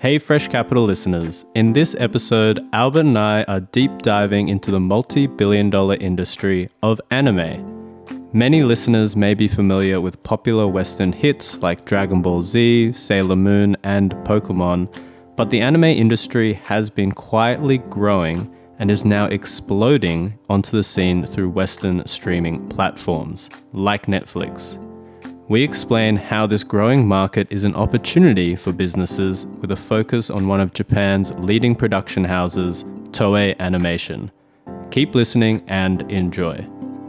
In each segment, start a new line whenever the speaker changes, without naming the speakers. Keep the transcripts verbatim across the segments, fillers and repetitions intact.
Hey Fresh Capital listeners, in this episode, Albert and I are deep diving into the multi-billion dollar industry of anime. Many listeners may be familiar with popular Western hits like Dragon Ball Z, Sailor Moon, and Pokemon, but the anime industry has been quietly growing and is now exploding onto the scene through Western streaming platforms like Netflix. We explain how this growing market is an opportunity for businesses with a focus on one of Japan's leading production houses, Toei Animation. Keep listening and enjoy.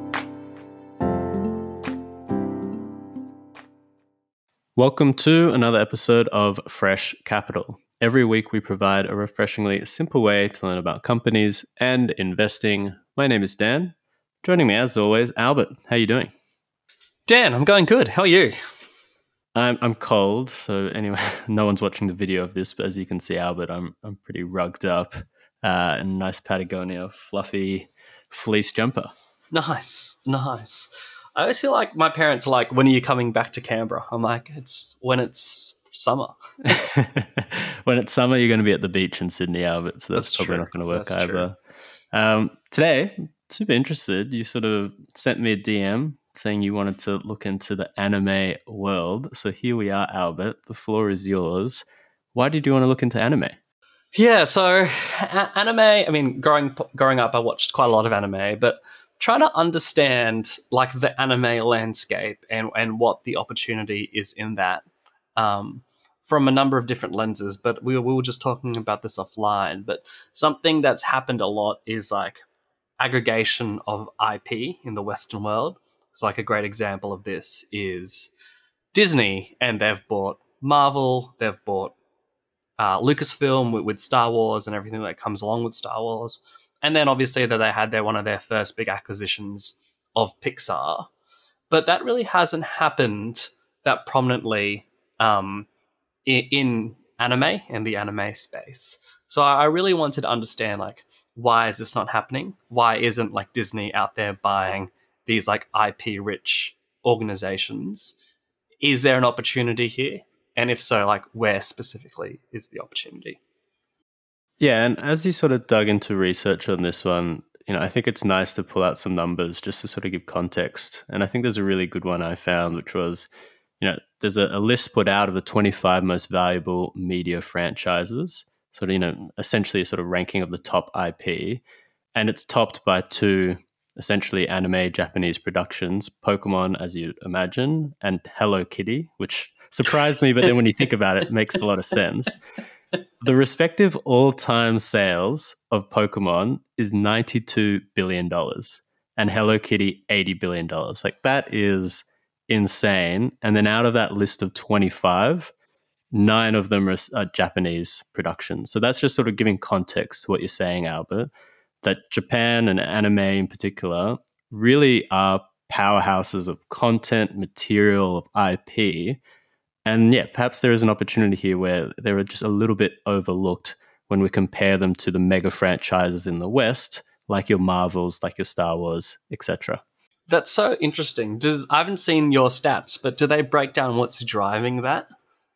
Welcome to another episode of Fresh Capital. Every week we provide a refreshingly simple way to learn about companies and investing. My name is Dan. Joining me as always, Albert. How are you doing?
Dan, I'm going good. How are you?
I'm I'm cold, so anyway, no one's watching the video of this, but as you can see, Albert, I'm I'm pretty rugged up, uh, in a nice Patagonia fluffy fleece jumper.
Nice, nice. I always feel like my parents are like, when are you coming back to Canberra? I'm like, it's when it's summer.
When it's summer, you're going to be at the beach in Sydney, Albert, so that's, that's probably true. Not going to work that's either. Um, today, super interested, you sort of sent me a D M saying you wanted to look into the anime world. So here we are, Albert. The floor is yours. Why did you want to look into anime?
Yeah, so a- anime, I mean, growing growing up, I watched quite a lot of anime, but trying to understand like the anime landscape and, and what the opportunity is in that um, from a number of different lenses. But we, we were just talking about this offline. But something that's happened a lot is like aggregation of I P in the Western world. It's like a great example of this is Disney, and they've bought Marvel, they've bought uh, Lucasfilm with, with Star Wars and everything that comes along with Star Wars. And then obviously that they had their one of their first big acquisitions of Pixar. But that really hasn't happened that prominently um, in, in anime and the anime space. So I really wanted to understand, like, why is this not happening? Why isn't like Disney out there buying these like I P-rich organizations? Is there an opportunity here? And if so, like where specifically is the opportunity?
Yeah, and as you sort of dug into research on this one, you know, I think it's nice to pull out some numbers just to sort of give context. And I think there's a really good one I found, which was, you know, there's a, a list put out of the twenty-five most valuable media franchises, sort of, you know, essentially a sort of ranking of the top I P. And it's topped by two essentially anime Japanese productions, Pokemon, as you'd imagine, and Hello Kitty, which surprised me, but then when you think about it, it makes a lot of sense. The respective all-time sales of Pokemon is ninety-two billion dollars and Hello Kitty eighty billion dollars. Like, that is insane. And then out of that list of twenty-five, nine of them are, are Japanese productions. So that's just sort of giving context to what you're saying, Albert, that Japan and anime in particular really are powerhouses of content, material, of I P. And yeah, perhaps there is an opportunity here where they're just a little bit overlooked when we compare them to the mega franchises in the West, like your Marvels, like your Star Wars, et cetera.
That's so interesting. Does I haven't seen your stats, but do they break down what's driving that?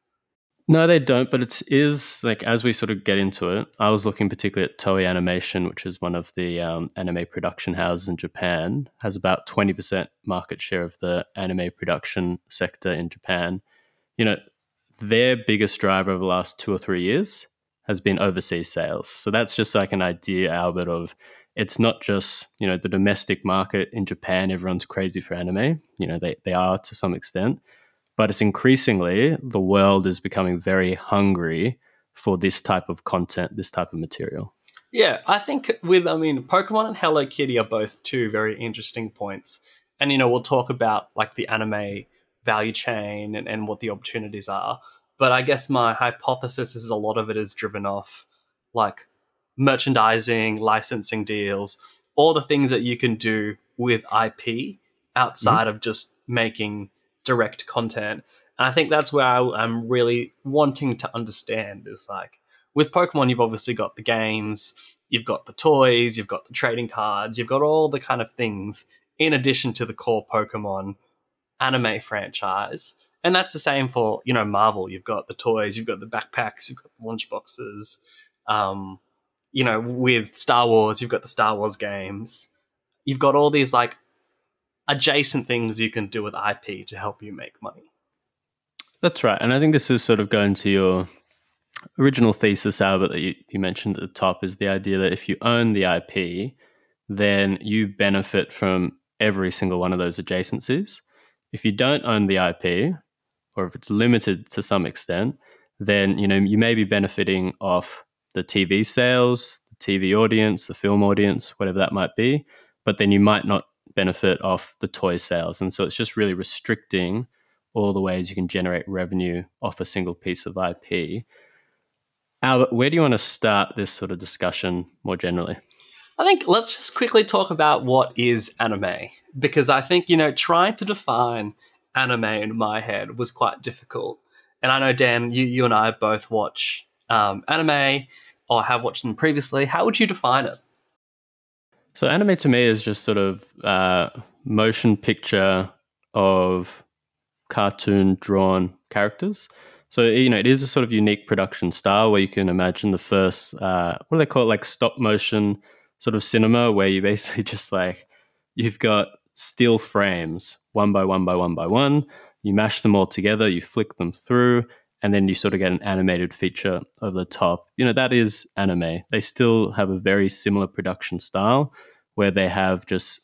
No, they don't, but it is, like, as we sort of get into it, I was looking particularly at Toei Animation, which is one of the um, anime production houses in Japan, has about twenty percent market share of the anime production sector in Japan. You know, their biggest driver over the last two or three years has been overseas sales. So that's just like an idea, Albert, of it's not just, you know, the domestic market in Japan, everyone's crazy for anime. You know, they, they are to some extent. But it's increasingly, the world is becoming very hungry for this type of content, this type of material.
Yeah, I think with, I mean, Pokemon and Hello Kitty are both two very interesting points. And, you know, we'll talk about like the anime value chain and, and what the opportunities are. But I guess my hypothesis is a lot of it is driven off like merchandising, licensing deals, all the things that you can do with I P outside mm-hmm. of just making direct content. And I think that's where I, I'm really wanting to understand is like with Pokemon, you've obviously got the games, you've got the toys, you've got the trading cards, you've got all the kind of things in addition to the core Pokemon anime franchise. And that's the same for, you know, Marvel. You've got the toys, you've got the backpacks, you've got the lunchboxes. Um, you know, with Star Wars, you've got the Star Wars games. You've got all these like adjacent things you can do with I P to help you make money.
That's right. And I think this is sort of going to your original thesis, Albert, that you, you mentioned at the top, is the idea that if you own the I P, then you benefit from every single one of those adjacencies. If you don't own the I P, or if it's limited to some extent, then, you know, you may be benefiting off the T V sales, the T V audience, the film audience, whatever that might be, but then you might not benefit off the toy sales. And so it's just really restricting all the ways you can generate revenue off a single piece of I P. Albert, where do you want to start this sort of discussion more generally?
I think let's just quickly talk about what is anime, because I think, you know, trying to define anime in my head was quite difficult. And I know, Dan, you, you and I both watch um, anime or have watched them previously. How would you define it?
So anime to me is just sort of uh, motion picture of cartoon drawn characters. So, you know, it is a sort of unique production style where you can imagine the first, uh, what do they call it, like stop motion sort of cinema, where you basically just like, you've got still frames, one by one by one by one, you mash them all together, you flick them through, and then you sort of get an animated feature over the top. You know, that is anime. They still have a very similar production style where they have just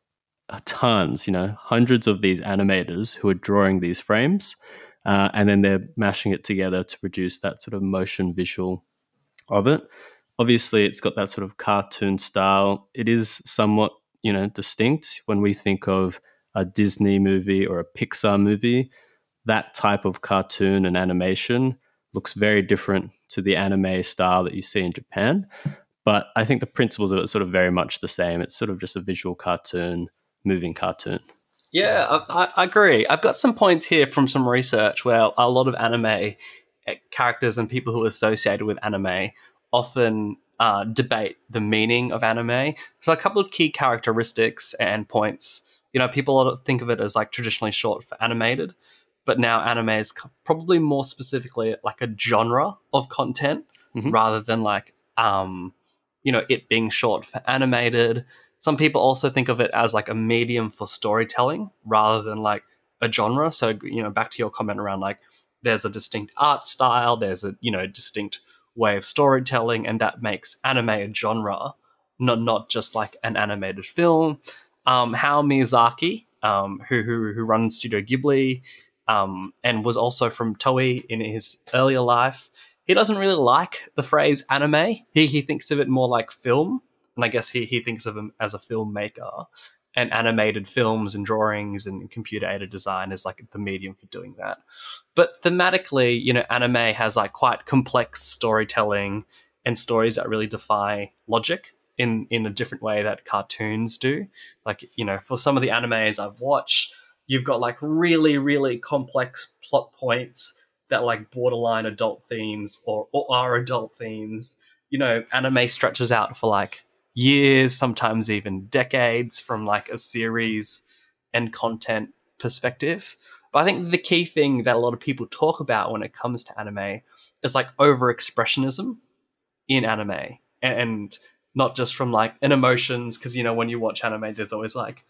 tons, you know, hundreds of these animators who are drawing these frames. Uh, and then they're mashing it together to produce that sort of motion visual of it. Obviously, it's got that sort of cartoon style. It is somewhat, you know, distinct. When we think of a Disney movie or a Pixar movie, that type of cartoon and animation looks very different to the anime style that you see in Japan. But I think the principles of it are sort of very much the same. It's sort of just a visual cartoon, moving cartoon.
Yeah, I, I agree. I've got some points here from some research where a lot of anime characters and people who are associated with anime often uh, debate the meaning of anime. So a couple of key characteristics and points. You know, people think of it as like traditionally short for animated, but now anime is probably more specifically like a genre of content mm-hmm. rather than like, um, you know, it being short for animated. Some people also think of it as like a medium for storytelling rather than like a genre. So, you know, back to your comment around like there's a distinct art style, there's a, you know, distinct way of storytelling, and that makes anime a genre, not not just like an animated film. Um, Hayao Miyazaki, um, who, who who runs Studio Ghibli, um, and was also from Toei in his earlier life, he doesn't really like the phrase anime. He he thinks of it more like film. And I guess he, he thinks of him as a filmmaker, and animated films and drawings and computer-aided design is like the medium for doing that. But thematically, you know, anime has like quite complex storytelling and stories that really defy logic in, in a different way that cartoons do. Like, you know, for some of the animes I've watched, you've got like really, really complex plot points that like borderline adult themes or, or are adult themes. You know, anime stretches out for like years, sometimes even decades from like a series and content perspective. But I think the key thing that a lot of people talk about when it comes to anime is like overexpressionism in anime, and not just from like an emotions, because, you know, when you watch anime, there's always like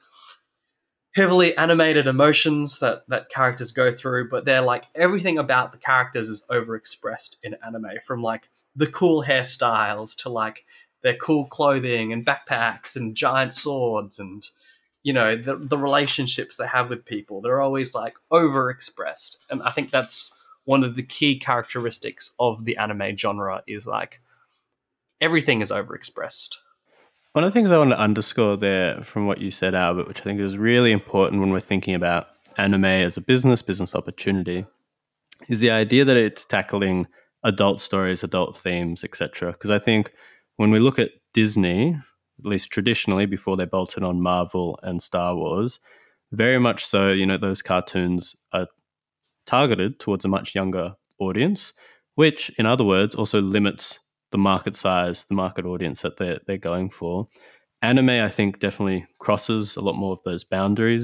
heavily animated emotions that that characters go through, but they're like everything about the characters is overexpressed in anime, from like the cool hairstyles to like their cool clothing and backpacks and giant swords and, you know, the the relationships they have with people. They're always like overexpressed. And I think that's one of the key characteristics of the anime genre is like everything is overexpressed.
One of the things I want to underscore there from what you said, Albert, which I think is really important when we're thinking about anime as a business, business opportunity, is the idea that it's tackling adult stories, adult themes, et cetera. Because I think when we look at Disney, at least traditionally before they bolted on Marvel and Star Wars, very much so, you know, those cartoons are targeted towards a much younger audience, which, in other words, also limits the market size, the market audience that they're, they're going for. Anime, I think, definitely crosses a lot more of those boundaries.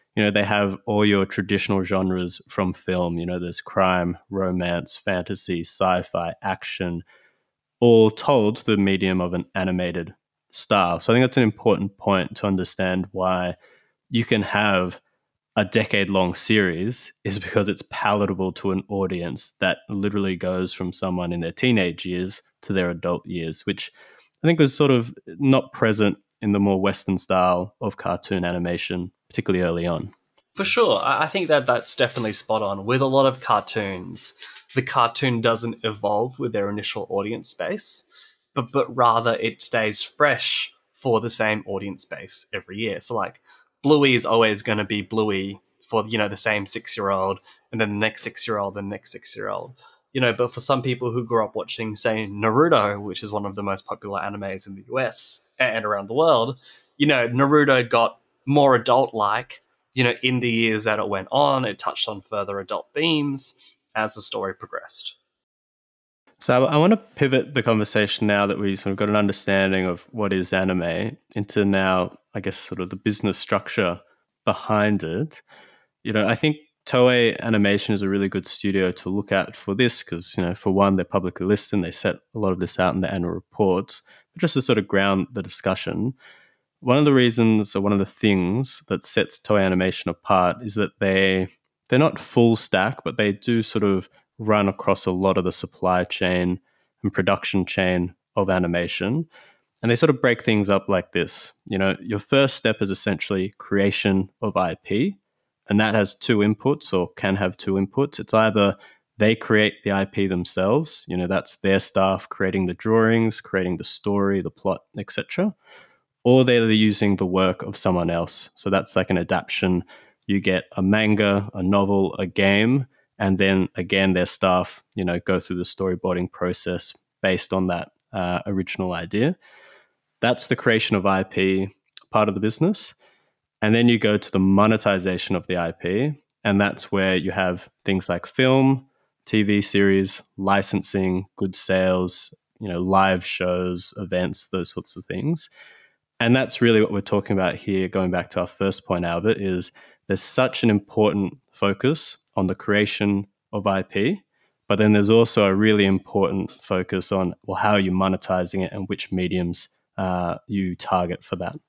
you know, they have all your traditional genres from film. You know, there's crime, romance, fantasy, sci-fi, action, all told through the medium of an animated style. So I think that's an important point to understand why you can have a decade long series is because it's palatable to an audience that literally goes from someone in their teenage years to their adult years, which I think was sort of not present in the more Western style of cartoon animation, particularly early on.
For sure. I think that that's definitely spot on. With a lot of cartoons, the cartoon doesn't evolve with their initial audience base, but, but rather it stays fresh for the same audience base every year. So like Bluey is always going to be Bluey for, you know, the same six-year-old, and then the next six-year-old, the next six-year-old. You know, but for some people who grew up watching, say, Naruto, which is one of the most popular animes in the U S and around the world, you know, Naruto got more adult-like, you know, in the years that it went on. It touched on further adult themes as the story progressed.
So I, I want to pivot the conversation now that we sort of got an understanding of what is anime into now, I guess, sort of the business structure behind it. You know, I think Toei Animation is a really good studio to look at for this because, you know, for one, they're publicly listed and they set a lot of this out in the annual reports. But just to sort of ground the discussion, one of the reasons or one of the things that sets Toei Animation apart is that they, they're not full stack, but they do sort of run across a lot of the supply chain and production chain of animation. And they sort of break things up like this. You know, your first step is essentially creation of I P. And that has two inputs or can have two inputs. It's either they create the I P themselves, you know, that's their staff creating the drawings, creating the story, the plot, et cetera, or they're using the work of someone else. So that's like an adaptation. You get a manga, a novel, a game, and then again, their staff, you know, go through the storyboarding process based on that uh, original idea. That's the creation of I P part of the business. And then you go to the monetization of the I P, and that's where you have things like film, T V series, licensing, good sales, you know, live shows, events, those sorts of things. And that's really what we're talking about here, going back to our first point, Albert, is there's such an important focus on the creation of I P, but then there's also a really important focus on, well, how are you monetizing it and which mediums uh, you target for that.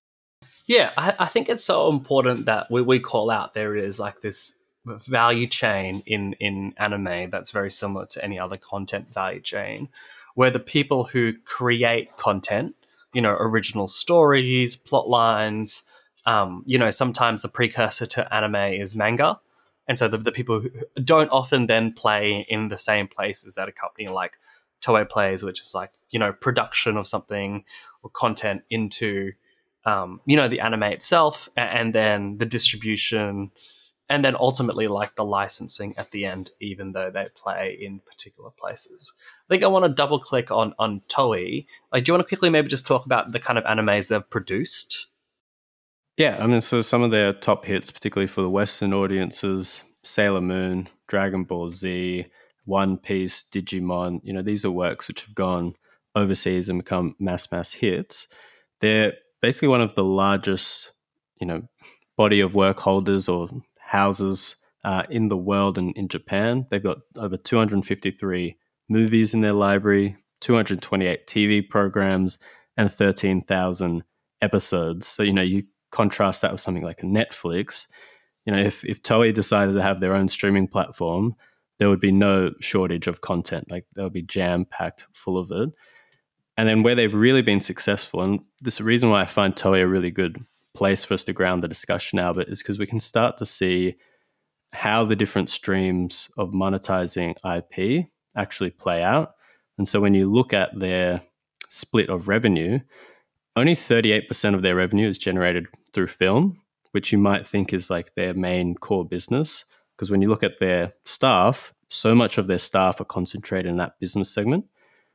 Yeah, I, I think it's so important that we, we call out there is like this value chain in, in anime that's very similar to any other content value chain, where the people who create content, you know, original stories, plot lines, um, you know, sometimes the precursor to anime is manga. And so the, the people who don't often then play in the same places that a company like Toei plays, which is like, you know, production of something or content into, um, you know, the anime itself, and then the distribution, and then ultimately like the licensing at the end, even though they play in particular places. I think I want to double click on, on Toei. Like, do you want to quickly maybe just talk about the kind of animes they've produced?
Yeah, I mean, so some of their top hits, particularly for the Western audiences, Sailor Moon, Dragon Ball Z, One Piece, Digimon, you know, these are works which have gone overseas and become mass, mass hits. They're basically one of the largest, you know, body of work holders or houses uh, in the world and in Japan. They've got over two hundred fifty-three movies in their library, two hundred twenty-eight T V programs, and thirteen thousand episodes. So, you know, you contrast that with something like a Netflix. You know, if, if Toei decided to have their own streaming platform, there would be no shortage of content. Like, they would be jam-packed full of it. And then where they've really been successful, and this is the reason why I find Toei a really good place for us to ground the discussion, Albert, is because we can start to see how the different streams of monetizing I P actually play out. And so when you look at their split of revenue, only thirty-eight percent of their revenue is generated through film, which you might think is like their main core business. Because when you look at their staff, so much of their staff are concentrated in that business segment.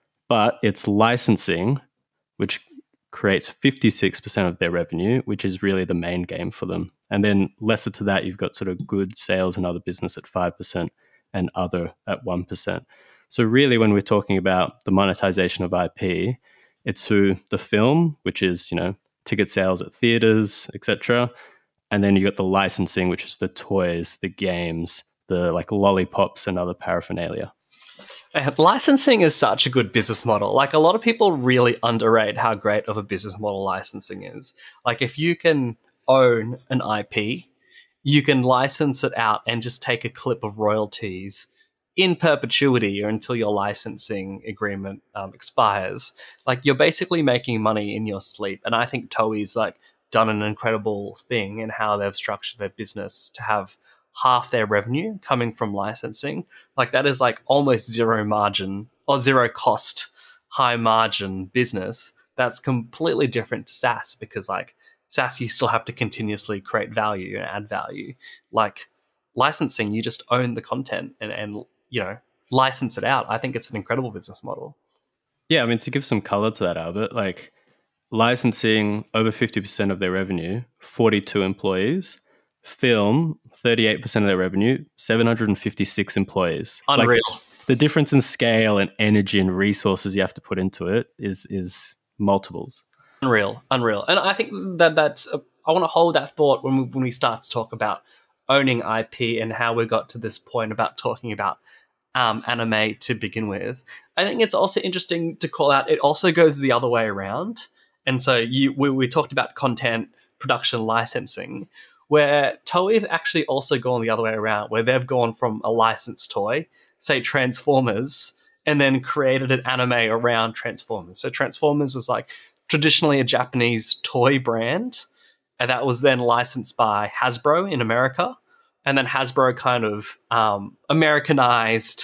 But it's licensing, which creates fifty-six percent of their revenue, which is really the main game for them. And then lesser to that, you've got sort of good sales and other business at five percent and other at one percent. So really, when we're talking about the monetization of I P, it's through the film, which is, you know, ticket sales at theaters, et cetera. And then you got the licensing, which is the toys, the games, the like lollipops and other paraphernalia.
And licensing is such a good business model. Like, a lot of people really underrate how great of a business model licensing is. Like, if you can own an I P, you can license it out and just take a clip of royalties in perpetuity or until your licensing agreement um, expires. Like, you're basically making money in your sleep. And I think Toei's like done an incredible thing in how they've structured their business to have half their revenue coming from licensing. Like, that is like almost zero margin or zero cost, high margin business. That's completely different to SaaS, because like SaaS, you still have to continuously create value and add value. Like, licensing, you just own the content and, and you know, license it out. I think it's an incredible business model.
Yeah, I mean, to give some color to that, Albert, like licensing over fifty percent of their revenue, forty-two employees. Film, thirty-eight percent of their revenue, seven hundred fifty-six employees.
Unreal.
Like, the difference in scale and energy and resources you have to put into it is is multiples.
Unreal, unreal. And I think that that's, a, I want to hold that thought when we, when we start to talk about owning I P and how we got to this point about talking about um, anime to begin with. I think it's also interesting to call out, it also goes the other way around. And so you we, we talked about content production licensing, where Toei have actually also gone the other way around, where they've gone from a licensed toy, say Transformers, and then created an anime around Transformers. So Transformers was like traditionally a Japanese toy brand, and that was then licensed by Hasbro in America. And then Hasbro kind of um, Americanized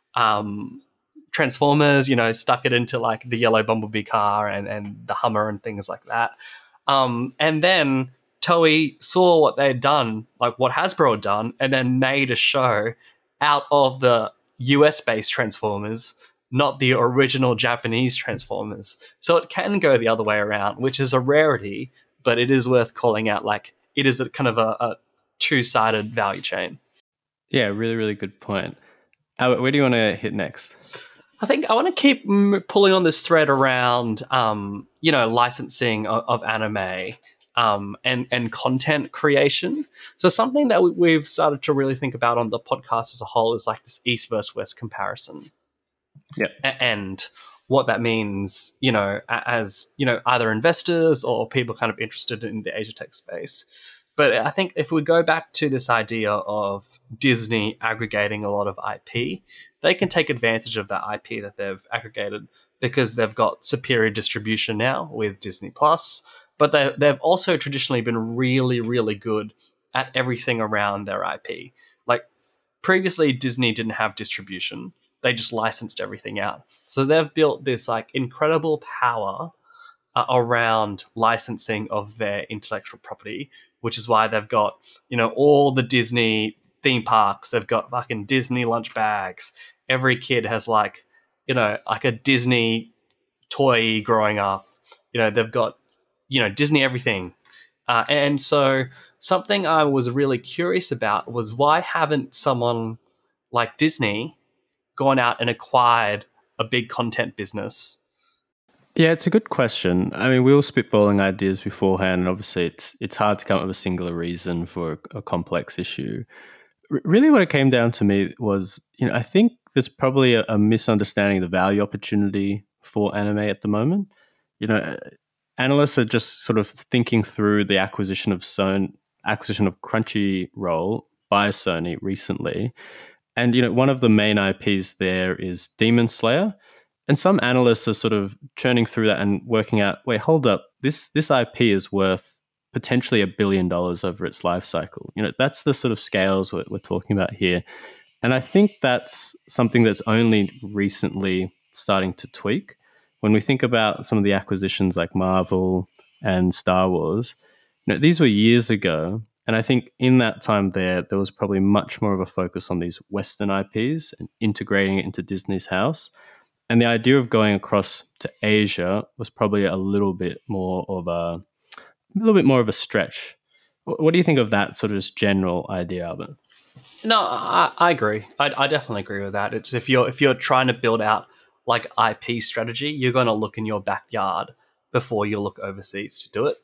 um, Transformers, you know, stuck it into like the yellow Bumblebee car and, and the Hummer and things like that. Um, and then Toei saw what they'd done, like what Hasbro had done, and then made a show out of the U S-based Transformers, not the original Japanese Transformers. So it can go the other way around, which is a rarity, but it is worth calling out. Like, it is a kind of a, a two-sided value chain.
Yeah, really, really good point. Albert, where do you want to hit next?
I think I want to keep m- pulling on this thread around, um, you know, licensing of, of anime. Um, and, and content creation. So something that we, we've started to really think about on the podcast as a whole is like this East versus West comparison.
Yeah.
A- and what that means, you know, as, you know, either investors or people kind of interested in the Asia tech space. But I think if we go back to this idea of Disney aggregating a lot of I P, they can take advantage of that I P that they've aggregated because they've got superior distribution now with Disney Plus. But they, they've also traditionally been really, really good at everything around their I P. Like, previously, Disney didn't have distribution. They just licensed everything out. So they've built this like incredible power uh, around licensing of their intellectual property, which is why they've got, you know, all the Disney theme parks. They've got fucking Disney lunch bags. Every kid has like, you know, like a Disney toy growing up. You know, they've got, you know, Disney everything. Uh, and so something I was really curious about was, why haven't someone like Disney gone out and acquired a big content business?
Yeah, it's a good question. I mean, we were spitballing ideas beforehand, and obviously it's it's hard to come up with a singular reason for a, a complex issue. R- really what it came down to me was, you know, I think there's probably a, a misunderstanding of the value opportunity for anime at the moment. You know, analysts are just sort of thinking through the acquisition of Sony, acquisition of Crunchyroll by Sony recently, and you know, one of the main I Ps there is Demon Slayer, and some analysts are sort of churning through that and working out, wait, hold up, this this I P is worth potentially a billion dollars over its life cycle. You know, that's the sort of scales we're, we're talking about here, and I think that's something that's only recently starting to tweak. When we think about some of the acquisitions like Marvel and Star Wars, you know, these were years ago. And I think in that time there, there was probably much more of a focus on these Western I Ps and integrating it into Disney's house. And the idea of going across to Asia was probably a little bit more of a, a little bit more of a stretch. What do you think of that sort of just general idea, Albert?
No, I, I agree. I, I definitely agree with that. It's if you're if you're trying to build out like I P strategy, you're going to look in your backyard before you look overseas to do it.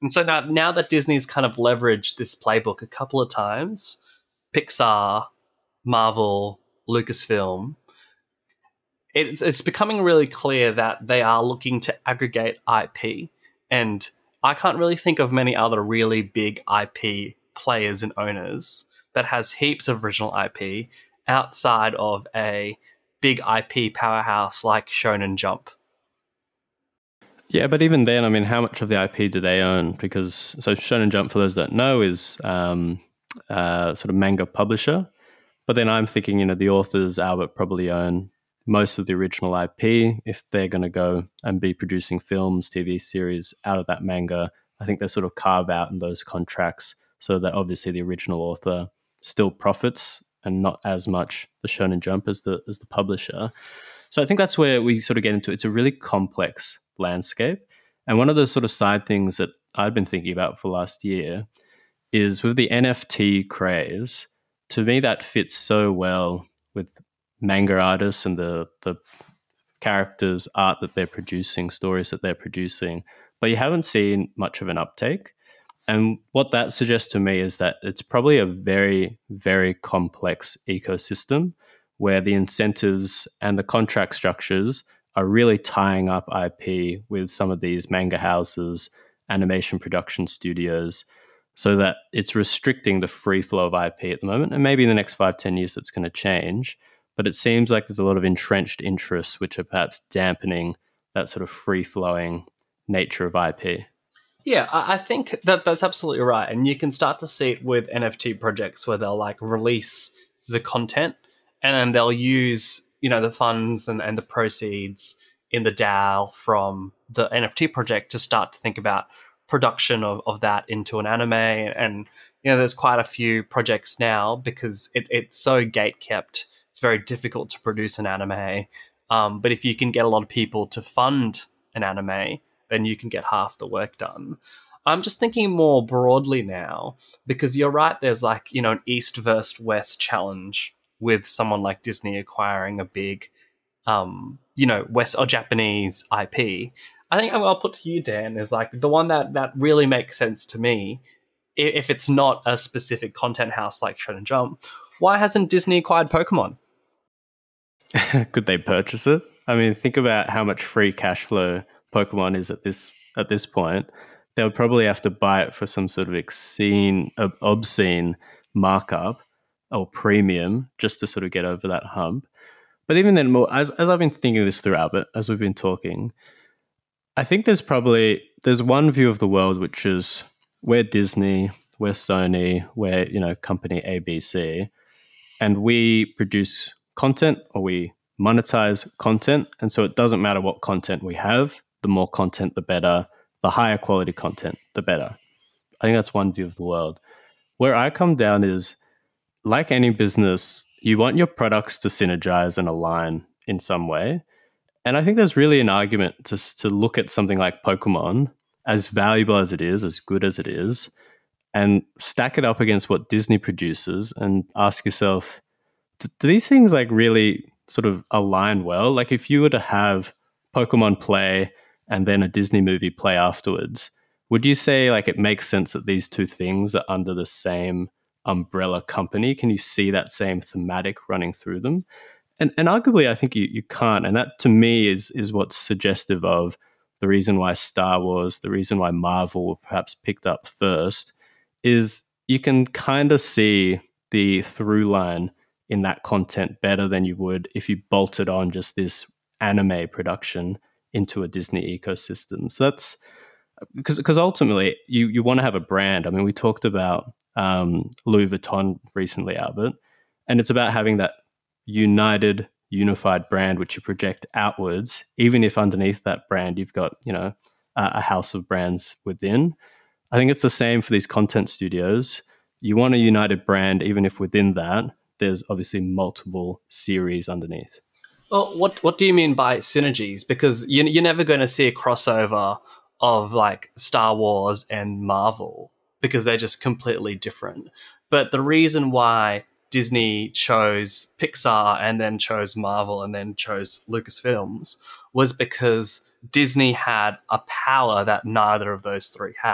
And so now, now that Disney's kind of leveraged this playbook a couple of times, Pixar, Marvel, Lucasfilm, it's it's becoming really clear that they are looking to aggregate I P. And I can't really think of many other really big I P players and owners that has heaps of original I P outside of a big I P powerhouse like Shonen Jump.
Yeah, but even then, I mean, how much of the I P do they own? Because, so Shonen Jump, for those that know, is um, uh, sort of manga publisher. But then I'm thinking, you know, the authors, Albert, probably own most of the original I P. If they're going to go and be producing films, T V series out of that manga, I think they sort of carve out in those contracts so that obviously the original author still profits and not as much the Shonen Jump as the as the publisher. So I think that's where we sort of get into it. It's a really complex landscape. And one of the sort of side things that I've been thinking about for last year is with the N F T craze, to me that fits so well with manga artists and the the characters, art that they're producing, stories that they're producing. But you haven't seen much of an uptake. And what that suggests to me is that it's probably a very, very complex ecosystem where the incentives and the contract structures are really tying up I P with some of these manga houses, animation production studios, so that it's restricting the free flow of I P at the moment. And maybe in the next five, ten years, that's going to change. But it seems like there's a lot of entrenched interests which are perhaps dampening that sort of free-flowing nature of I P.
Yeah, I think that that's absolutely right. And you can start to see it with N F T projects where they'll like release the content and then they'll use, you know, the funds and, and the proceeds in the DAO from the N F T project to start to think about production of, of that into an anime. And, you know, there's quite a few projects now because it, it's so gate kept. It's very difficult to produce an anime. Um, but if you can get a lot of people to fund an anime, then you can get half the work done. I'm just thinking more broadly now, because you're right, there's like, you know, an East versus West challenge with someone like Disney acquiring a big, um, you know, West or Japanese I P. I think I'll put to you, Dan, is like the one that, that really makes sense to me, if it's not a specific content house like Shonen Jump, why hasn't Disney acquired Pokemon?
Could they purchase it? I mean, think about how much free cash flow Pokemon is at this at this point. They would probably have to buy it for some sort of obscene, obscene markup or premium just to sort of get over that hump. But even then, more as as I've been thinking this through, Albert, as we've been talking, I think there's probably there's one view of the world which is we're Disney, we're Sony, we're, you know, company A B C, and we produce content or we monetize content. And so it doesn't matter what content we have, the more content, the better, the higher quality content, the better. I think that's one view of the world. Where I come down is, like any business, you want your products to synergize and align in some way. And I think there's really an argument to, to look at something like Pokemon, as valuable as it is, as good as it is, and stack it up against what Disney produces and ask yourself, do these things like really sort of align well? Like if you were to have Pokemon play and then a Disney movie play afterwards, would you say like it makes sense that these two things are under the same umbrella company? Can you see that same thematic running through them? And and arguably, I think you, you can't. And that to me is is what's suggestive of the reason why Star Wars, the reason why Marvel were perhaps picked up first, is you can kind of see the through line in that content better than you would if you bolted on just this anime production into a Disney ecosystem. So that's because because ultimately you, you want to have a brand. I mean, we talked about um, Louis Vuitton recently, Albert, and it's about having that united, unified brand which you project outwards, even if underneath that brand you've got, you know, a, a house of brands within. I think it's the same for these content studios. You want a united brand, even if within that there's obviously multiple series underneath.
Well, what what do you mean by synergies? Because you, you're never going to see a crossover of like Star Wars and Marvel because they're just completely different. But the reason why Disney chose Pixar and then chose Marvel and then chose Lucasfilms was because Disney had a power that neither of those three had.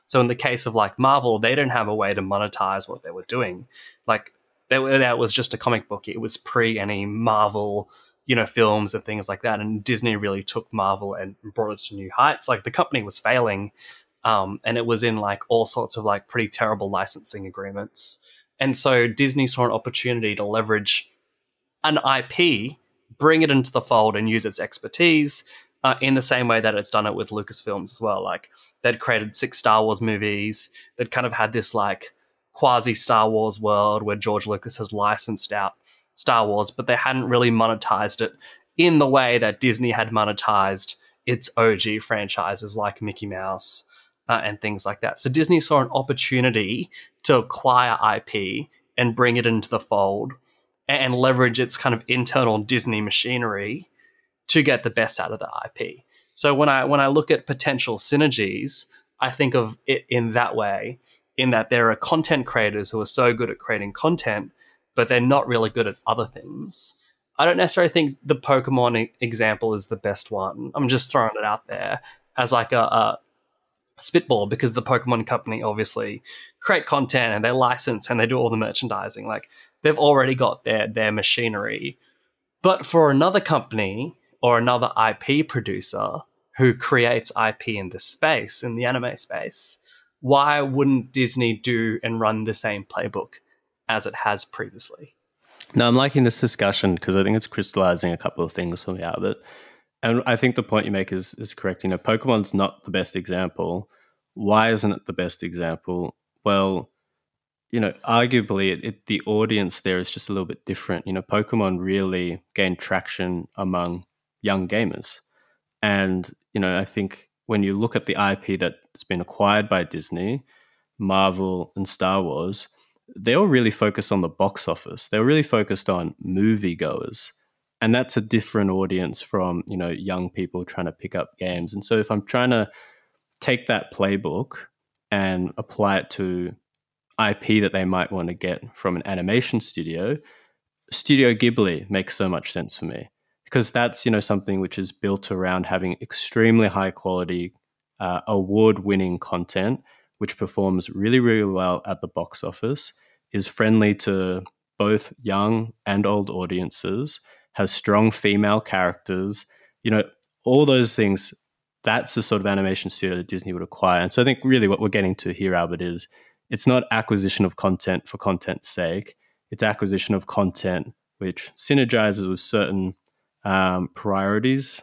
So in the case of like Marvel, they didn't have a way to monetize what they were doing. Like they were, that was just a comic book. It was pre any Marvel, you know, films and things like that. And Disney really took Marvel and brought it to new heights. Like the company was failing, um, and it was in like all sorts of like pretty terrible licensing agreements. And so Disney saw an opportunity to leverage an I P, bring it into the fold and use its expertise uh, in the same way that it's done it with Lucasfilms as well. Like they'd created six Star Wars movies. They'd kind of had this like quasi Star Wars world where George Lucas has licensed out Star Wars, but they hadn't really monetized it in the way that Disney had monetized its O G franchises like Mickey Mouse uh, and things like that. So Disney saw an opportunity to acquire I P and bring it into the fold and leverage its kind of internal Disney machinery to get the best out of the I P. So when I when I look at potential synergies, I think of it in that way, in that there are content creators who are so good at creating content, but they're not really good at other things. I don't necessarily think the Pokemon example is the best one. I'm just throwing it out there as like a, a spitball, because the Pokemon company obviously create content and they license and they do all the merchandising. Like they've already got their their machinery. But for another company or another I P producer who creates I P in this space, in the anime space, why wouldn't Disney do and run the same playbook as it has previously?
No, I'm liking this discussion because I think it's crystallizing a couple of things for me, Albert. And I think the point you make is is correct. You know, Pokemon's not the best example. Why isn't it the best example? Well, you know, arguably it, it, the audience there is just a little bit different. You know, Pokemon really gained traction among young gamers. And, you know, I think when you look at the I P that's been acquired by Disney, Marvel and Star Wars, they all really focused on the box office. They were really focused on moviegoers. And that's a different audience from, you know, young people trying to pick up games. And so if I'm trying to take that playbook and apply it to I P that they might want to get from an animation studio, Studio Ghibli makes so much sense for me, because that's, you know, something which is built around having extremely high quality, uh, award-winning content, which performs really, really well at the box office, is friendly to both young and old audiences, has strong female characters, you know, all those things. That's the sort of animation studio that Disney would acquire. And so I think really what we're getting to here, Albert, is it's not acquisition of content for content's sake. It's acquisition of content which synergizes with certain um, priorities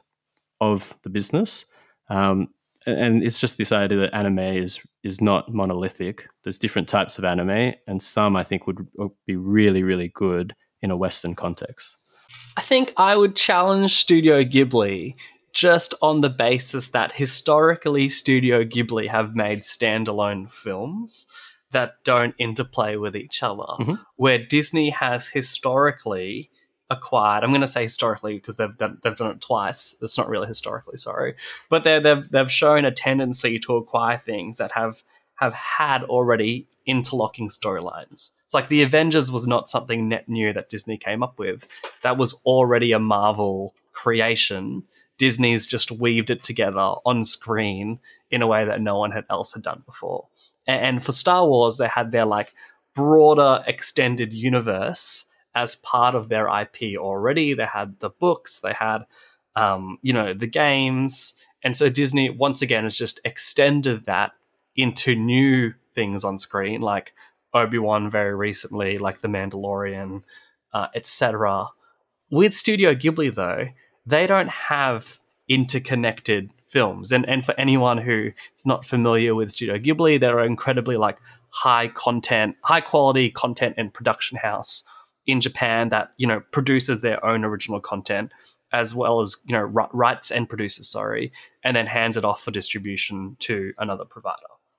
of the business. Um, and it's just this idea that anime is is not monolithic. There's different types of anime, and some I think would be really, really good in a Western context.
I think I would challenge Studio Ghibli just on the basis that historically Studio Ghibli have made standalone films that don't interplay with each other, mm-hmm. where Disney has historically acquired, I'm going to say historically because they've done, they've done it twice. It's not really historically, sorry. But they've, they've shown a tendency to acquire things that have, have had already interlocking storylines. It's like the Avengers was not something net new that Disney came up with. That was already a Marvel creation. Disney's just weaved it together on screen in a way that no one had else had done before. And for Star Wars, they had their like broader extended universe as part of their I P already. They had the books, they had, um, you know, the games. And so Disney, once again, has just extended that into new things on screen, like Obi-Wan very recently, like The Mandalorian, uh, et cetera. With Studio Ghibli, though, they don't have interconnected films. And and for anyone who is not familiar with Studio Ghibli, they're incredibly like high content, high quality content and production house in Japan that, you know, produces their own original content as well as, you know, writes and produces, sorry, and then hands it off for distribution to another provider.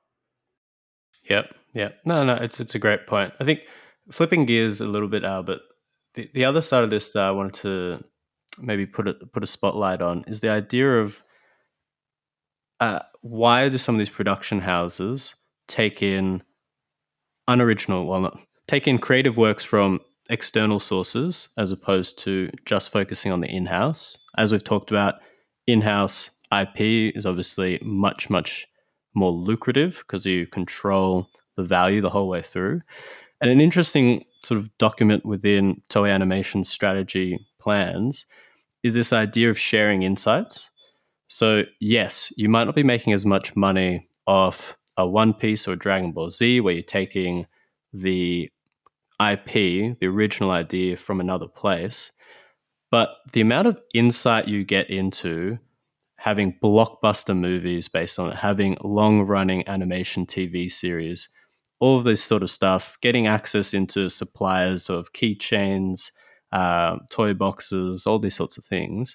Yep, yep. No, no, it's it's a great point. I think flipping gears a little bit, Albert, the, the other side of this that I wanted to maybe put a, put a spotlight on is the idea of uh, why do some of these production houses take in unoriginal, well, not, take in creative works from external sources as opposed to just focusing on the in-house? As we've talked about, in-house I P is obviously much, much more lucrative because you control the value the whole way through. And an interesting sort of document within Toei Animation's strategy plans is this idea of sharing insights. So, yes, you might not be making as much money off a One Piece or Dragon Ball Z where you're taking the I P, the original idea, from another place. But the amount of insight you get into having blockbuster movies based on it, having long running animation T V series, all of this sort of stuff, getting access into suppliers of keychains, uh, toy boxes, all these sorts of things.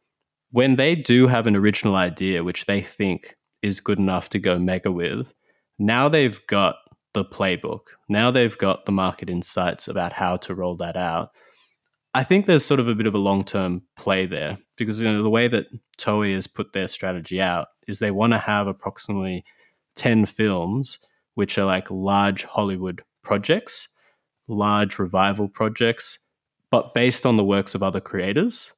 When they do have an original idea which they think is good enough to go mega with, now they've got the playbook. Now they've got the market insights about how to roll that out. I think there's sort of a bit of a long-term play there because, you know, the way that Toei has put their strategy out is they want to have approximately ten films which are like large Hollywood projects, large revival projects, but based on the works of other creators.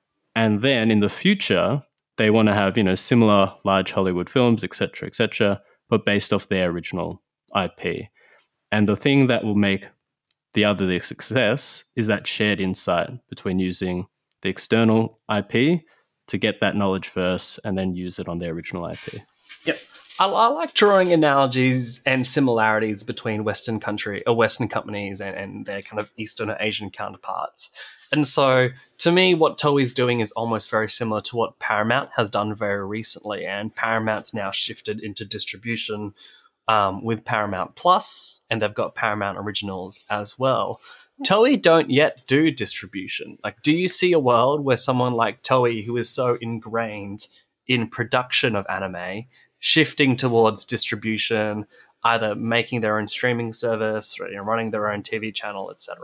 And then in the future, they want to have, you know, similar large Hollywood films, et cetera, et cetera, but based off their original I P. And the thing that will make the other the success is that shared insight between using the external I P to get that knowledge first and then use it on their original I P.
Yep. I, I like drawing analogies and similarities between Western country or Western companies and, and their kind of Eastern or Asian counterparts. And so to me, what Toei's doing is almost very similar to what Paramount has done very recently. And Paramount's now shifted into distribution um, with Paramount Plus, and they've got Paramount Originals as well. Toei don't yet do distribution. Like, do you see a world where someone like Toei, who is so ingrained in production of anime, shifting towards distribution, either making their own streaming service or, you know, running their own T V channel, et cetera?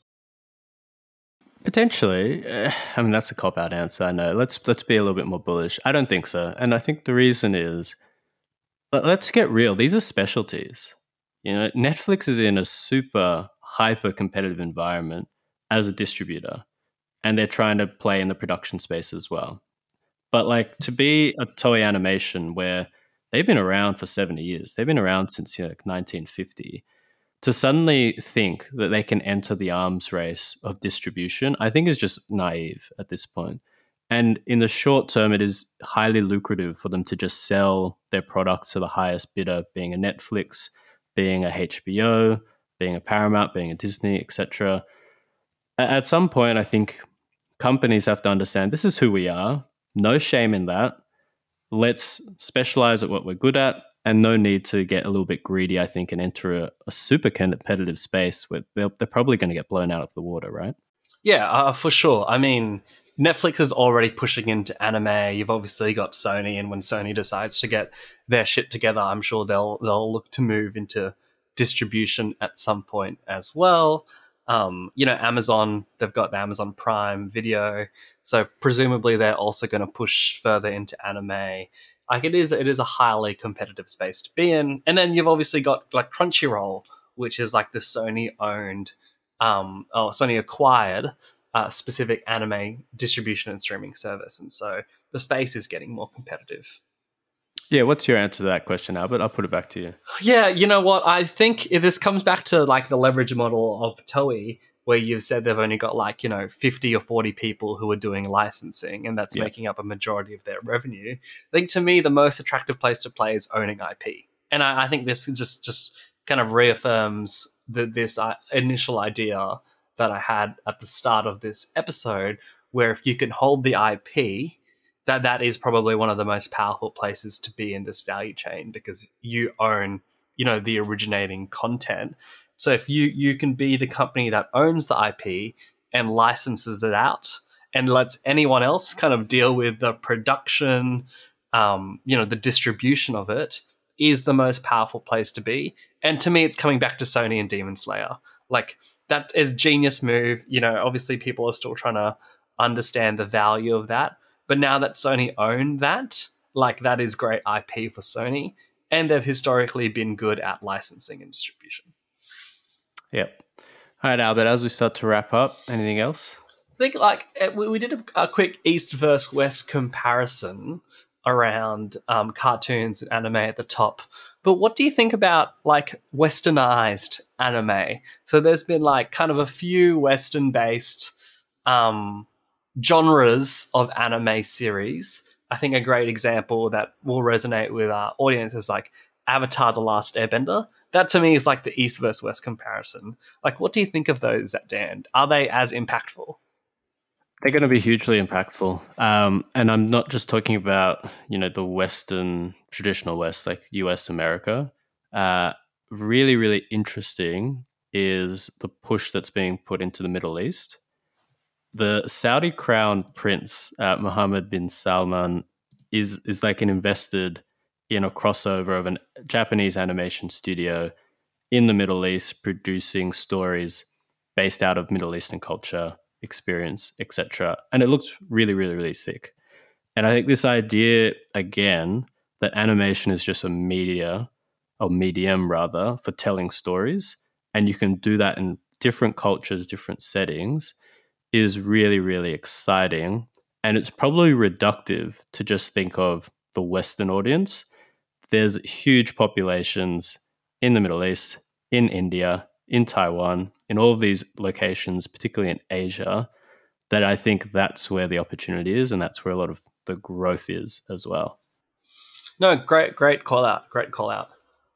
Potentially. Uh, I mean, that's a cop-out answer, I know. Let's let's be a little bit more bullish. I don't think so. And I think the reason is, let's get real. These are specialties. You know, Netflix is in a super hyper competitive environment as a distributor, and they're trying to play in the production space as well. But like, to be a Toei Animation where they've been around for seventy years, they've been around since, you know, like nineteen fifty, to suddenly think that they can enter the arms race of distribution, I think is just naive at this point. And in the short term, it is highly lucrative for them to just sell their product to the highest bidder, being a Netflix, being a H B O, being a Paramount, being a Disney, et cetera. At some point, I think companies have to understand this is who we are. No shame in that. Let's specialize at what we're good at, and no need to get a little bit greedy, I think, and enter a, a super competitive space where they're, they're probably going to get blown out of the water, right?
Yeah, uh, for sure. I mean, Netflix is already pushing into anime. You've obviously got Sony, and when Sony decides to get their shit together, I'm sure they'll they'll look to move into distribution at some point as well. Um, you know, Amazon, they've got Amazon Prime Video, so presumably they're also going to push further into anime. Like, it is, it is a highly competitive space to be in. And then you've obviously got like Crunchyroll, which is like the Sony-owned, um, or Sony-acquired uh, specific anime distribution and streaming service, and so the space is getting more competitive.
Yeah, what's your answer to that question, Albert? I'll put it back to you.
Yeah, you know what? I think this comes back to like the leverage model of Toei, where you've said they've only got like, you know, fifty or forty people who are doing licensing, and that's yeah. making up a majority of their revenue. I think, to me, the most attractive place to play is owning I P. And I, I think this just, just kind of reaffirms the, this uh, initial idea that I had at the start of this episode, where if you can hold the I P, that that is probably one of the most powerful places to be in this value chain, because you own, you know, the originating content. So if you you can be the company that owns the I P and licenses it out and lets anyone else kind of deal with the production, um, you know, the distribution of it, is the most powerful place to be. And to me, it's coming back to Sony and Demon Slayer. Like, that is a genius move. You know, obviously people are still trying to understand the value of that. But now that Sony own that, like, that is great I P for Sony, and they've historically been good at licensing and distribution.
Yep. All right, Albert, as we start to wrap up, anything else?
I think, like, we, we did a, a quick East versus West comparison around um, cartoons and anime at the top. But what do you think about like westernized anime? So there's been like kind of a few Western based um, genres of anime series. I think a great example that will resonate with our audience is like Avatar: The Last Airbender. That to me is like the East versus West comparison. Like, what do you think of those, Dan? Are they as impactful?
They're going to be hugely impactful. Um, and I'm not just talking about, you know, the Western, traditional West, like U S America. Uh, really, really interesting is the push that's being put into the Middle East. The Saudi crown prince, uh, Mohammed bin Salman, is is like an invested in a crossover of a Japanese animation studio in the Middle East, producing stories based out of Middle Eastern culture, experience, et cetera. And it looks really, really, really sick. And I think this idea, again, that animation is just a media, or medium rather, for telling stories, and you can do that in different cultures, different settings, is really, really exciting. And it's probably reductive to just think of the Western audience. There's huge populations in the Middle East, in India, in Taiwan, in all of these locations, particularly in Asia, that I think that's where the opportunity is, and that's where a lot of the growth is as well.
No, great, great call out. Great call out.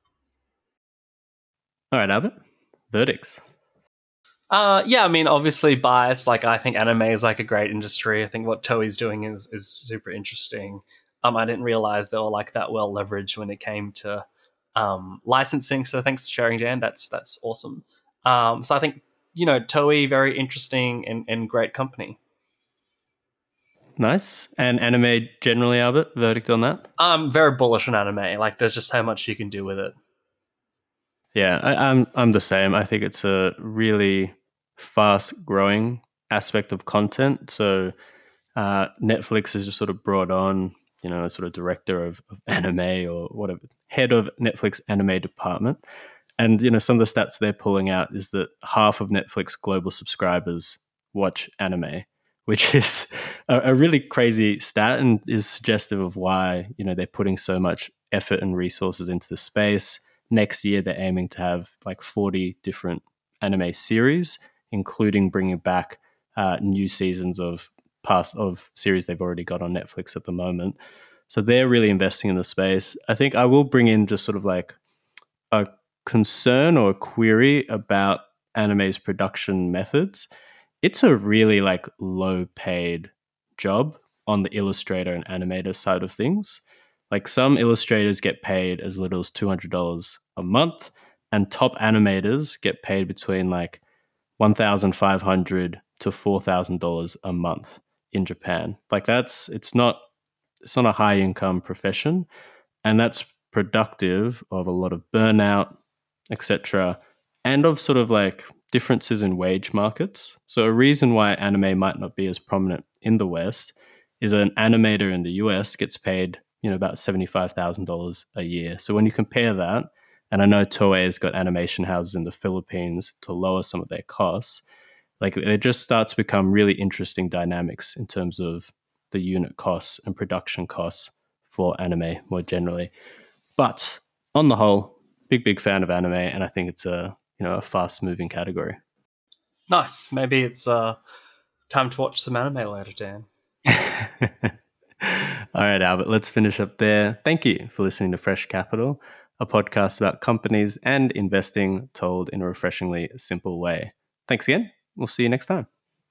All right, Albert, verdicts.
Uh, yeah, I mean, obviously biased. Like, I think anime is like a great industry. I think what Toei's doing is is super interesting. Um, I didn't realize they were like that well leveraged when it came to um, licensing. So thanks for sharing, Dan. That's that's awesome. Um, so I think, you know, Toei, very interesting and, and great company.
Nice. And anime generally, Albert, verdict on that?
I'm very bullish on anime. Like, there's just so much you can do with it.
Yeah, I, I'm I'm the same. I think it's a really fast growing aspect of content. So uh, Netflix has just sort of brought on, you know, a sort of director of, of anime or whatever, head of Netflix anime department. And, you know, some of the stats they're pulling out is that half of Netflix global subscribers watch anime, which is a, a really crazy stat and is suggestive of why, you know, they're putting so much effort and resources into the space. Next year, they're aiming to have like forty different anime series, including bringing back uh, new seasons of past of series they've already got on Netflix at the moment. So they're really investing in the space. I think I will bring in just sort of like a concern or a query about anime's production methods. It's a really like low paid job on the illustrator and animator side of things. Like some illustrators get paid as little as two hundred dollars a month, and top animators get paid between like one thousand five hundred dollars to four thousand dollars a month in Japan. Like that's, it's not, it's not a high income profession, and that's productive of a lot of burnout, et cetera, and of sort of like differences in wage markets. So a reason why anime might not be as prominent in the West is an animator in the U S gets paid, you know, about seventy-five thousand dollars a year. So when you compare that, and I know Toei has got animation houses in the Philippines to lower some of their costs, like it just starts to become really interesting dynamics in terms of the unit costs and production costs for anime more generally. But on the whole, big, big fan of anime, and I think it's a, you know, a fast-moving category.
Nice. Maybe it's uh, time to watch some anime later, Dan.
All right, Albert, let's finish up there. Thank you for listening to Fresh Capital, a podcast about companies and investing told in a refreshingly simple way. Thanks again. We'll see you next time.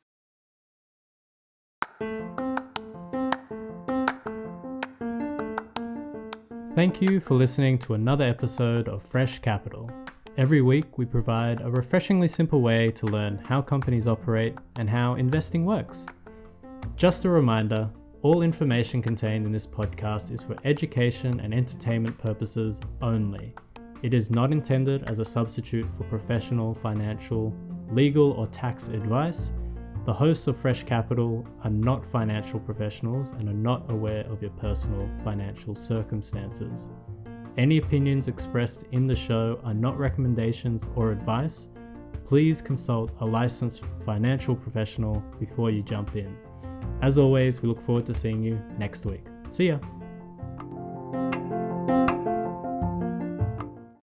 Thank you for listening to another episode of Fresh Capital. Every week, we provide a refreshingly simple way to learn how companies operate and how investing works. Just a reminder, all information contained in this podcast is for education and entertainment purposes only. It is not intended as a substitute for professional, financial, legal, or tax advice. The hosts of Fresh Capital are not financial professionals and are not aware of your personal financial circumstances. Any opinions expressed in the show are not recommendations or advice. Please consult a licensed financial professional before you jump in. As always, we look forward to seeing you next week. See ya!